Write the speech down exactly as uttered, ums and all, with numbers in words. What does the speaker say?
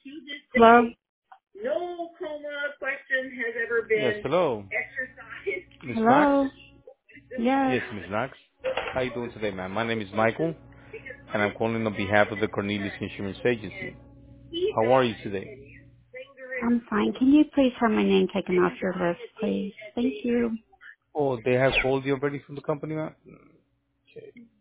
Hello? No coma question has ever Yes, been hello. exercised. Miss Knox? Hello? Yes. Yes, Miss Knox. How you doing today, ma'am? My name is Michael, and I'm calling on behalf of the Cornelius Insurance Agency. How are you today? I'm fine. Can you please have my name taken off your list, please? Thank you. Oh, they have called you already from the company, ma'am? Okay.